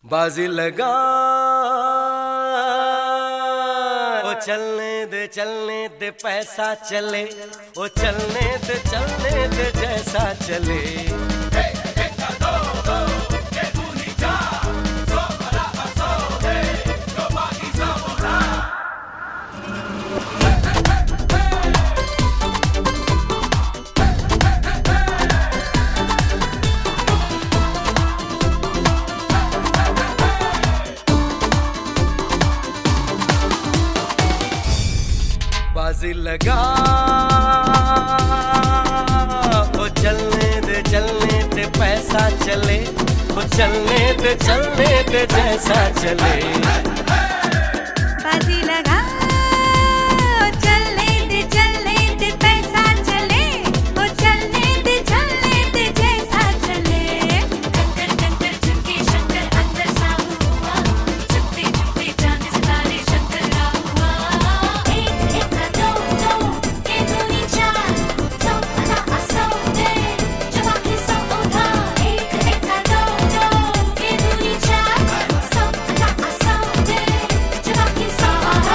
बाजी लगा ओ चलने दे पैसा चले, ओ चलने दे जैसा चले। बाजी लगा ओ चलने दे पैसा चले, ओ चलने दे जैसा चले। बाजी लगा ओ चलने दे पैसा चले, ओ चलने दे जैसा चले। टंकर टंकर झुमके शंकर अंदर सा हुआ, झुकते झुकते चांद सितारे शंकर का हुआ। एक दो के दूनी चार, सौ आना सौ दे जब आखिर सौ उठा। एक दो के दूनी चार, सौ आना सौ दे जब आखिर सौ उठा।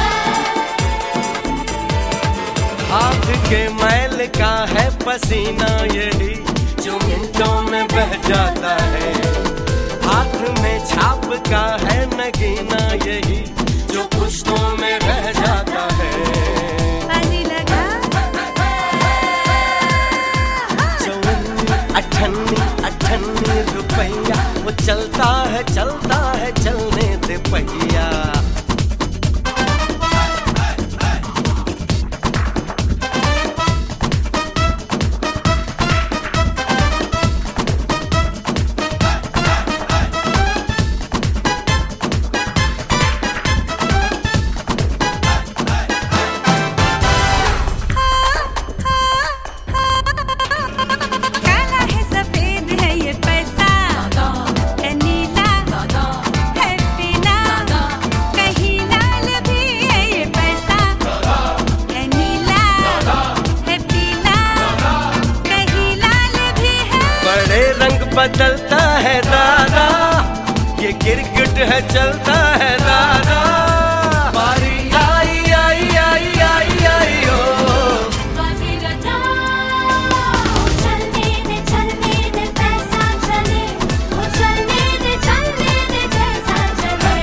हाथ के मैल का है पसीना यही जो मिनटों में बह जाता है, हाथ में छाप का है नगीना यही जो पुश्तों में रह जाता है। बाजी लगा अठन्नी रुपया, वो चलता है चलने दे पहिया। काला है सफेद है ये पैसा, है नीला है पीला, कहीं लाल भी है ये पैसा। है नीला है पीला, कहीं लाल भी है। बड़े रंग बदलता है दादा, ये गिरगिट है चलता है दादा। बारी आई आई आई आई आई ओ बाजी लगा ओ चलने दे पैसा चले, ओ चलने दे जैसा चले।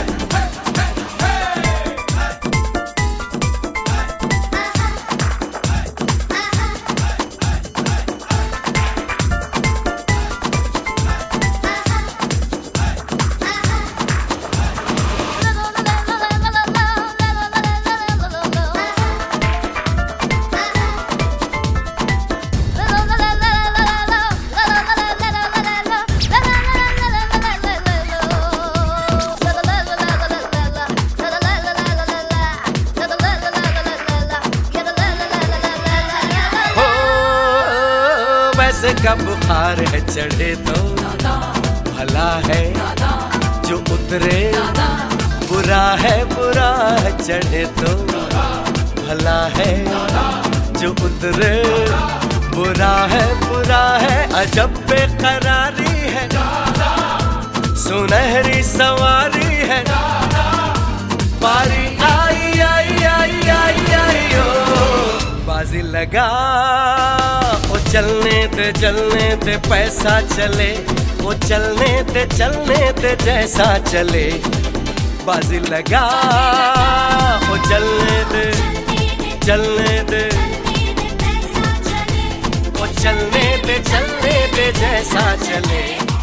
वैसे का बुखार है चढ़े तो भला है जो उतरे, बुरा है चढ़े तो भला है जो उतरे। बुरा है अजब बेकरारी है, सुनहरी सवारी है। बारी आई आई आई आई आई ओ बाजी लगा ओ चलने दे पैसा चले, ओ चलने दे जैसा चले। बाजी लगा ओ चलने दे ओ चलने दे जैसा चले।